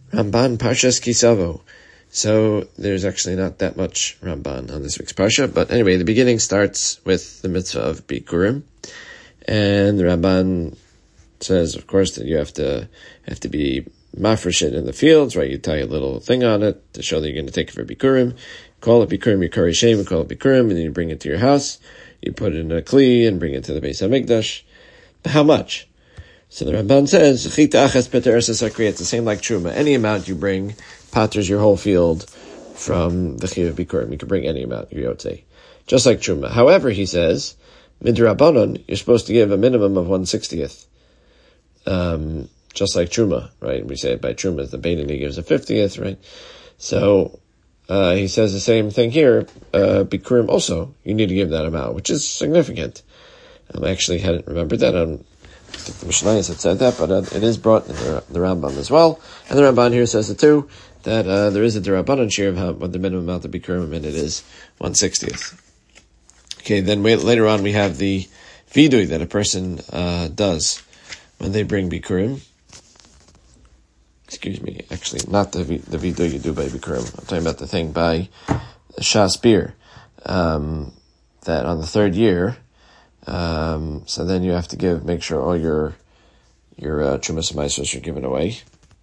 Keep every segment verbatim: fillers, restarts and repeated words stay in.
Ramban Parshas Kisavo. So there's actually not that much Ramban on this week's Parsha, but anyway, the beginning starts with the mitzvah of Bikurim, and the Ramban says, of course, that you have to have to be mafresh it in the fields, right? You tie a little thing on it to show that you're going to take it for Bikurim. Call it Bikurim, Yikari Shem, you call it Bikurim, and then you bring it to your house. You put it in a kli and bring it to the Beis HaMikdash. How much? So the Ramban says, it's the same like Truma. Any amount you bring patters your whole field from the Chiv Bikurim. You can bring any amount, you would say. Just like Truma. However, he says, Midrabanon, you're supposed to give a minimum of one sixtieth. Um, just like Truma, right? We say it by Truma, the Beinoni gives a fiftieth, right? So, uh, he says the same thing here, uh, Bikurim also, you need to give that amount, which is significant. I actually hadn't remembered that. Um, I think the Mishnayos had said that, but uh, it is brought in the, the Rambam as well. And the Ramban here says it too, that uh, there is a Derabanan share of how, what the minimum amount of Bikurim, and it is one sixtieth. Okay, then we, later on we have the vidui that a person uh, does when they bring Bikurim. Excuse me, actually, not the the vidui you do by Bikurim. I'm talking about the thing by Shas Bir, um, that on the third year, Um, so then you have to give, make sure all your, your, uh, Trumas Maisros are given away.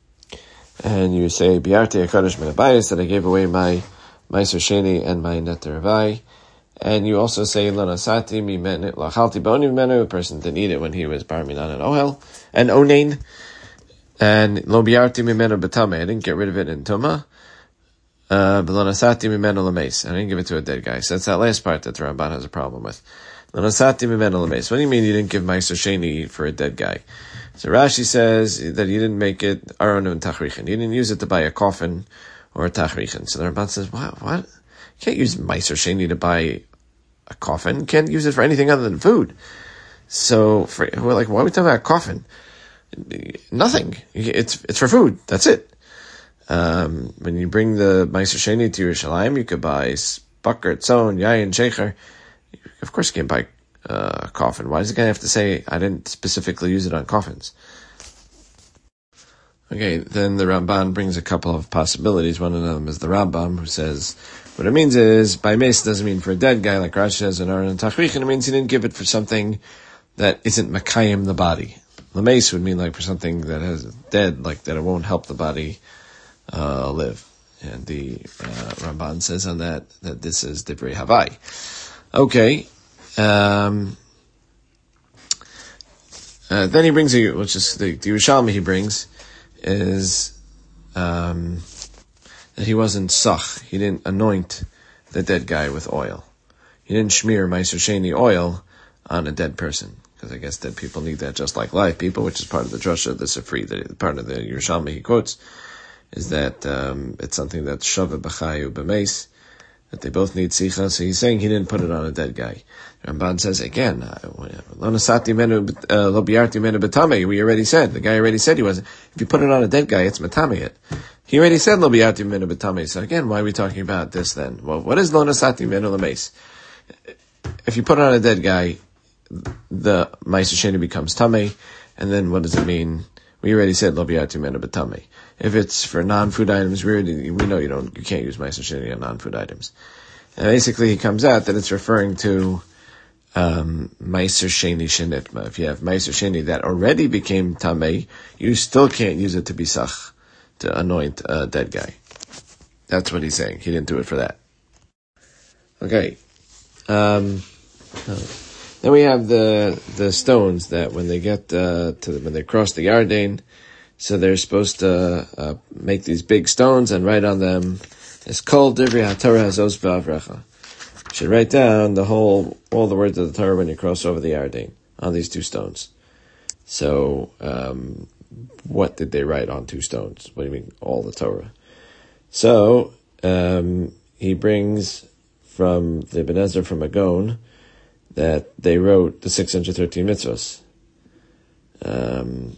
And you say, Biarte HaKadosh Min HaBayis, that I gave away my Maiser Sheni and my Neter Havai. And you also say, Lo Nasati Mimenu, Lachalti Boni Mimenu, a person didn't eat it when he was Bar Minan and Ohel, and Onain. And Lo Biarti Mimenu Batame, I didn't get rid of it in Tuma. Uh, Lo Nasati Mimenu Lameis, I didn't give it to a dead guy. So that's that last part that the Ramban has a problem with. What do you mean you didn't give Maiser Sheni for a dead guy? So Rashi says that you didn't make it Aron and Tachrichin. You didn't use it to buy a coffin or a Tachrichin. So the Ramban says, what? What? You can't use Maiser Sheni to buy a coffin. You can't use it for anything other than food. So for, we're like, why are we talking about a coffin? Nothing. It's it's for food. That's it. Um, when you bring the Maiser Sheni to Yerushalayim, you could buy Bakar, Tzon, Yayin, Shecher. Of course you can't buy uh, a coffin. Why does the guy have to say, I didn't specifically use it on coffins? Okay, then the Ramban brings a couple of possibilities. One of them is the Rambam, who says, what it means is, by mace doesn't mean for a dead guy, like Rashi says in Aron and Tachrichin, it means he didn't give it for something that isn't makayim the body. Lameis would mean like for something that has dead, like that it won't help the body uh, live. And the uh, Ramban says on that, that this is Divrei Havai. Okay, um, uh, then he brings, a, which is the, the Yerushalmi he brings, is, um, that he wasn't sach. He didn't anoint the dead guy with oil. He didn't smear Maiser Sheni oil on a dead person. Because I guess dead people need that just like live people, which is part of the drasha, the Sifri, the part of the Yerushalmi he quotes, is that, um, it's something that's Shava B'chayu B'meis, that they both need sicha, so he's saying he didn't put it on a dead guy. Ramban says again, lo nasati menu, lo biarti menu betame, we already said, the guy already said he wasn't. If you put it on a dead guy, it's matame it. He already said lo biarti menu betame, so again, why are we talking about this then? Well, what is lo nasati menu lameis? If you put it on a dead guy, the Maiser Sheni becomes tame, and then what does it mean? We already said lo biarti menu betame. If it's for non-food items, we already, we know you don't, you can't use Maiser Sheni on non-food items. And basically, he comes out that it's referring to um Maiser Sheni Shenitma. If you have Maiser Sheni that already became Tamei, you still can't use it to be Sach, to anoint a dead guy. That's what he's saying. He didn't do it for that. Okay. Um, then we have the the stones that when they get uh, to the, when they cross the Yarden, so they're supposed to uh, make these big stones and write on them, it's called Divrei HaTorah Hazos B'Avrecha. You should write down the whole, all the words of the Torah when you cross over the Yarden on these two stones. So, um, what did they write on two stones? What do you mean, all the Torah? So, um, he brings from the Ibn Ezra from Agon that they wrote the six hundred thirteen mitzvahs. Um,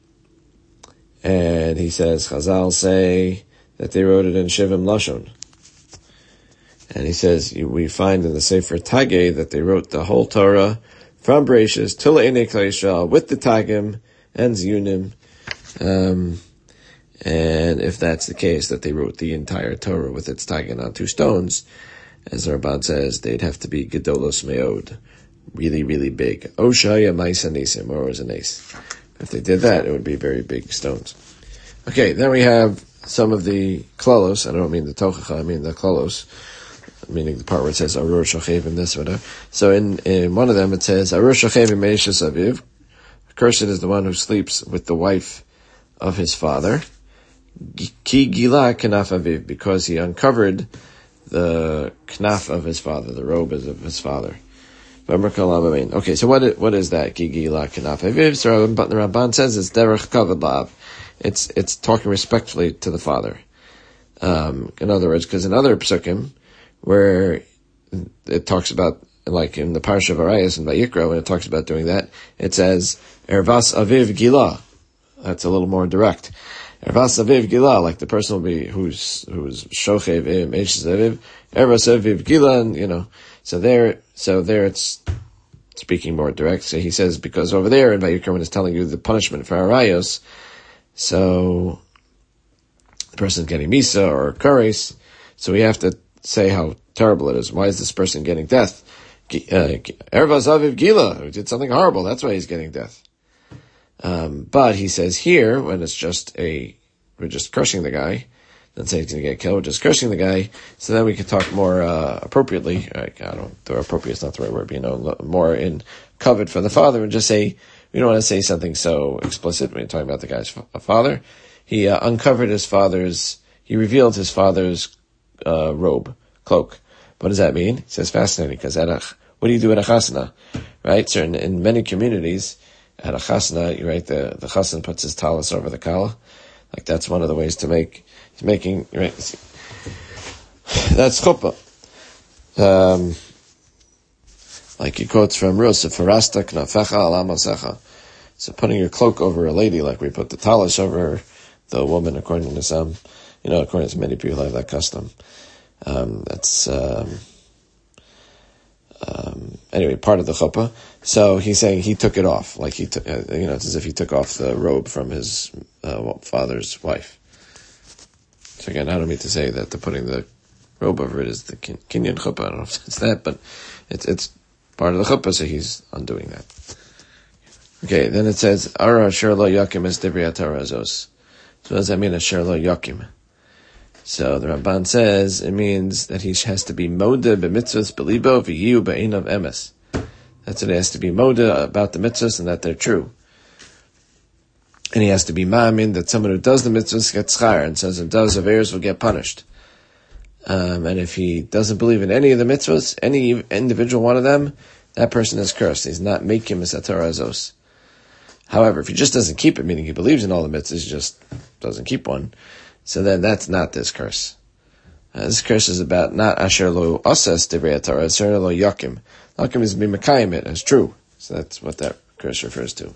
And he says, Chazal say that they wrote it in Shivim Lashon. And he says, we find in the Sefer Tageh that they wrote the whole Torah from Bereshis to Le'enei Klal Yisrael with the Tagim and Ziyunim. Um, And if that's the case, that they wrote the entire Torah with its tagging on two stones, as the Ramban says, they'd have to be gedolos meod, really, really big. Oshaya maisa nisim, or as an ace. If they did that, it would be very big stones. Okay, then we have some of the klalos. I don't mean the tochacha, I mean the klalos, meaning the part where it says arur shochev and this, whatever. So in, in one of them it says, arur shochev meishes aviv. Cursed is the one who sleeps with the wife of his father. Ki gila knaf aviv, because he uncovered the knaf of his father, the robe of his father. Okay, so what is, what is that? Ki gila knaf aviv. So the Ramban says it's derech kavod lav. It's it's talking respectfully to the father. Um, in other words, because in other psukim where it talks about, like in the Parsha of Arayos and Vayikra, when it talks about doing that, it says ervas aviv gila. That's a little more direct. Ervas aviv gila, like the person will be who's who's shochev im eishes aviv, ervas aviv gila, and you know, so there, so there it's speaking more direct. So he says because over there in Vayikra, when it's telling you the punishment for Arayos, so the person's getting misa or kares, so we have to say how terrible it is. Why is this person getting death? Ervas aviv gila, who did something horrible. That's why he's getting death. Um, but he says here, when it's just a, we're just crushing the guy, don't say he's going to get killed, we're just crushing the guy, so then we can talk more, uh, appropriately, like, I don't, the appropriate is not the right word, but, you know, more in covet for the father, and just say, we don't want to say something so explicit when you're talking about the guy's father. He, uh, uncovered his father's, he revealed his father's, uh, robe, cloak. What does that mean? He says fascinating, because at a, what do you do at a chasna? Right? So in, in many communities, at a chasna, you right, the, the chassan puts his talis over the kala. Like that's one of the ways to make, to making, right? That's chuppah. Um, like he quotes from Rus, Farasta knafecha ala masecha. So putting your cloak over a lady, like we put the talis over the woman, according to some, you know, according to many people have that custom. Um, that's, um, Um, anyway, part of the chuppah. So he's saying he took it off, like he took, uh, you know, it's as if he took off the robe from his uh, father's wife. So again, I don't mean to say that the putting the robe over it is the kin- kinyan chuppah. I don't know if it's that, but it's it's part of the chuppah, so he's undoing that. Okay, then it says Ara asher lo yakim es divrei Torah azos. So what does that mean, asher lo yakim? So the Ramban says it means that he has to be moda b'mitzvos belibo v'yiu b'einav emes. That's what it has to be moda about the mitzvos and that they're true. And he has to be ma'amin that someone who does the mitzvos gets schar, and says if does averos will get punished. Um, and if he doesn't believe in any of the mitzvos, any individual one of them, that person is cursed. He's not making misatorah azos. However, if he just doesn't keep it, meaning he believes in all the mitzvahs, he just doesn't keep one, so then that's not this curse. Uh, this curse is about not asher lo asas divrei Torah, asher lo yakim. Yakim is b'mekayim it as true. So that's what that curse refers to.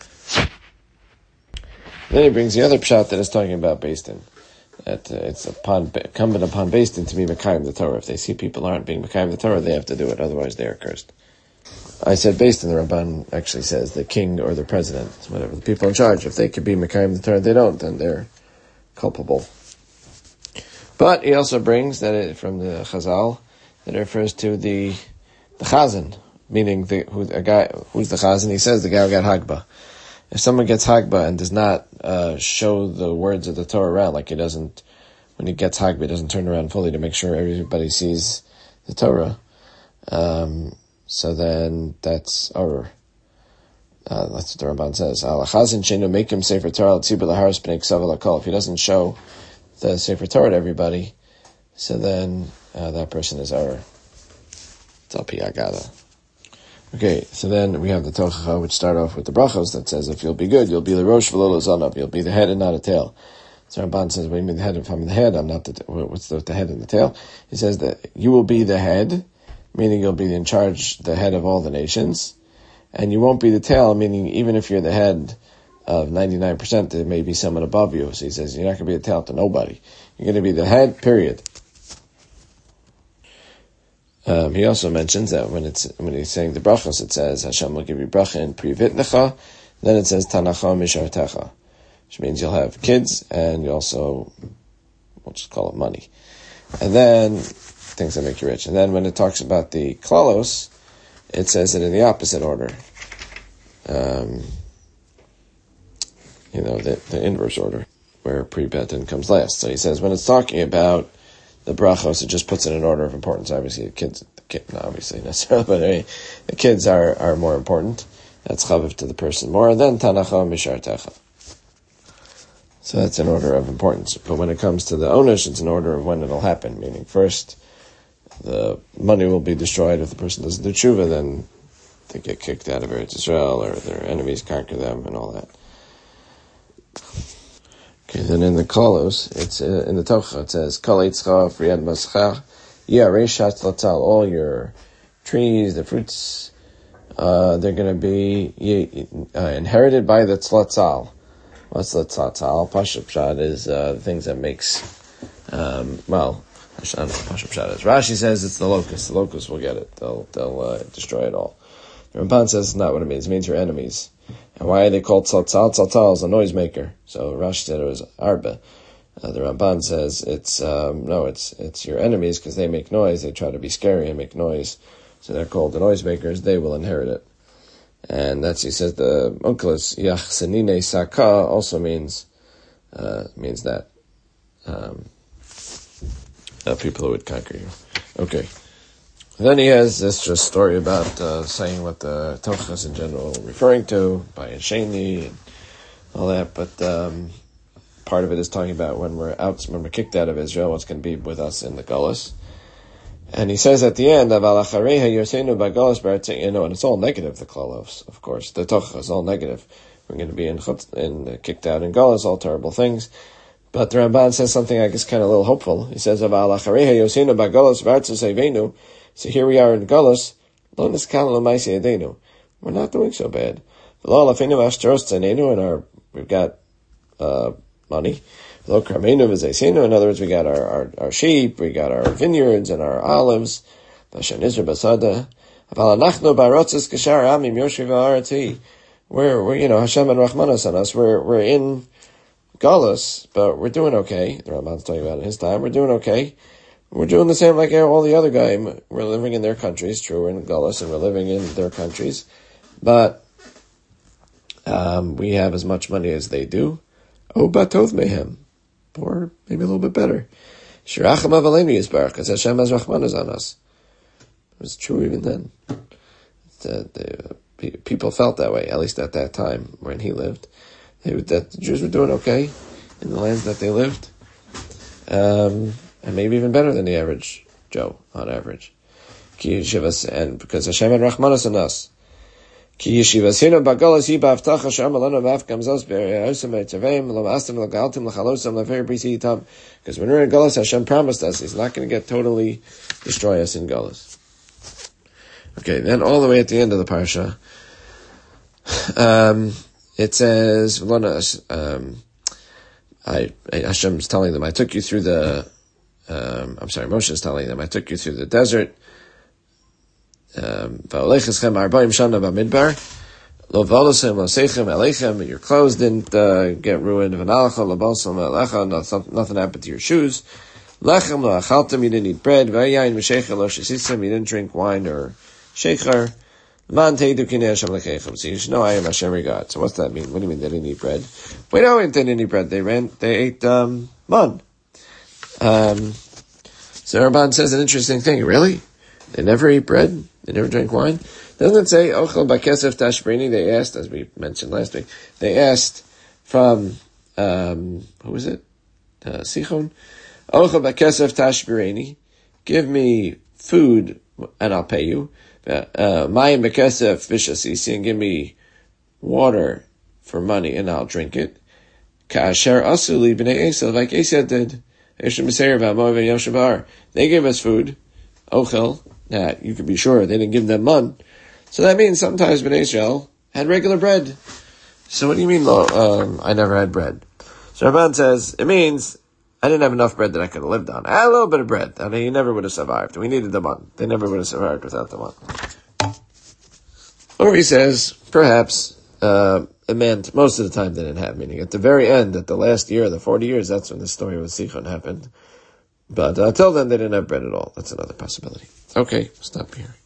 Then he brings the other pshat that is talking about Beis Din. That uh, it's upon, incumbent upon Beis Din to be mekayim the Torah. If they see people aren't being mekayim the Torah, they have to do it. Otherwise, they are cursed. I said Beis Din, the Ramban actually says the king or the president, whatever, the people in charge. If they could be mekayim the Torah, they don't, then they're culpable. But he also brings that it, from the Chazal, that it refers to the the Chazan, meaning the who a guy who's the Chazan. He says the guy who got Hagba. If someone gets Hagba and does not uh, show the words of the Torah around, like he doesn't, when he gets Hagba, he doesn't turn around fully to make sure everybody sees the Torah. Um, so then that's our. Uh, that's what the Ramban says. Make him Sefer Torah if he doesn't show the Sefer Torah to everybody, so then uh, that person is our Talpi Agada. Okay, so then we have the Tochacha, which start off with the brachos that says, if you'll be good, you'll be the Rosh V'lo Zanab, you'll be the head and not a tail. So Ramban says, what do you mean the head? If I'm the head, I'm not the, t- what's the, the head and the tail? He says that you will be the head, meaning you'll be in charge, the head of all the nations. And you won't be the tail, meaning even if you're the head of ninety-nine percent, there may be someone above you. So he says, you're not going to be a tail to nobody. You're going to be the head, period. Um, he also mentions that when it's when he's saying the brachos, it says, Hashem will give you bracha in pri vitnecha. Then it says, Tanacha mishartecha. which means you'll have kids and you also, we'll just call it money. And then, things that make you rich. And then when it talks about the klalos, it says it in the opposite order. Um, you know, the, the inverse order, where pre-betin comes last. So he says when it's talking about the brachos, it just puts it in order of importance. Obviously, the kids, the kid, not obviously necessarily, but I mean, the kids are, are more important. That's chaviv to the person more. And then tanacha mishartecha. So that's an order of importance. But when it comes to the onish, it's an order of when it'll happen. Meaning, first, the money will be destroyed if the person doesn't do tshuva, then they get kicked out of Eretz Yisrael, or their enemies conquer them, and all that. Okay, then in the kolos, it's uh, in the tocha, it says, Kol eitzcha friad mascha, yareshat latzal, all your trees, the fruits, uh, they're going to be uh, inherited by the tzlatzal. What's the tzlatzal? Pashup pshat is uh, things that makes, um, well, I don't know what Pashup pshat is. Rashi says it's the locust. The locusts will get it. They'll they'll uh, destroy it all. The Ramban says it's not what it means. It means your enemies. And why are they called tzaltzal? Tzaltzal is a noisemaker. So Rashi said it was arba. Uh, the Ramban says it's, um, no, it's it's your enemies because they make noise. They try to be scary and make noise. So they're called the noisemakers. They will inherit it. And that's, he says, the Onkelos, Yachsenine Saka, also means, uh, means that, um, uh, people who would conquer you. Okay. Then he has this just story about, uh, saying what the Tocha is in general referring to, by Sheni and all that, but, um, part of it is talking about when we're out, when we're kicked out of Israel, what's going to be with us in the Gullus. And he says at the end, you know, and it's all negative, the klalos, of course. The tocha is all negative. We're going to be in, in uh, kicked out in Galus, all terrible things. But the Ramban says something I guess kind of a little hopeful. He says, so here we are in Galus, we're not doing so bad. And our, we've got uh, money. In other words, we got our, our, our sheep, we got our vineyards and our olives. We're, we're, you know, Hashem and Rahmanas on us. We're, we're in Galus, but we're doing okay. The Ramban's talking about in his time. We're doing okay. We're doing the same like all the other guys. We're living in their countries. True, we're in Galus and we're living in their countries. But, um, we have as much money as they do. Oh, batov mehem. Or maybe a little bit better. Shiracham avalenu yisbarach, because Hashem has Rahmanas on us. It was true even then. The, the, people felt that way, at least at that time when he lived. They, that the Jews were doing okay in the lands that they lived. Um, and maybe even better than the average Joe, on average. Ki yeshivas, and because Hashem had Rahmanas on us. Ki yeshivasinu bagalas hi ba'avtacha sh'am alanu ma'afkam zos be'e'osem e'tavim lo ma'astem lo galtim l'chalosem l'fer brisi yitam. Because when we're in Galus, Hashem promised us He's not going to get totally destroy us in Galus. Okay, then all the way at the end of the parsha, um, it says, um, I, Hashem's telling them, I took you through the, um, I'm sorry, Moshe is telling them, I took you through the desert. Um, your clothes didn't uh, get ruined. Nothing happened to your shoes. You didn't eat bread. You didn't drink wine or shekhar. So you should know I am Hashem your God. So what's that mean? What do you mean they didn't eat bread? We know they didn't eat bread. They ran. They ate um, man. Um, so Ramban says an interesting thing. Really? They never eat bread? They never drink wine? Doesn't it say, Ochel Bakesef Tashbrini? They asked, as we mentioned last week, they asked from, um, who was it? Uh, Sichon? Ochel Bakesef Tashbrini, give me food and I'll pay you. Mayim Bakesef Vishasisi, and give me water for money and I'll drink it. Ka'asher Asuli B'nei Esav, like Esav did. They gave us food. Ochel. Now, you can be sure they didn't give them mun. So that means sometimes Bnei Israel had regular bread. So what do you mean, um, I never had bread? So Ramban says, it means I didn't have enough bread that I could have lived on. I had a little bit of bread. I mean, you never would have survived. We needed the mun. They never would have survived without the mun. Or he says, perhaps, uh, it meant most of the time they didn't have, meaning at the very end, at the last year, the forty years, that's when the story with Sichon happened. But until then, they didn't have bread at all. That's another possibility. Okay, stop here.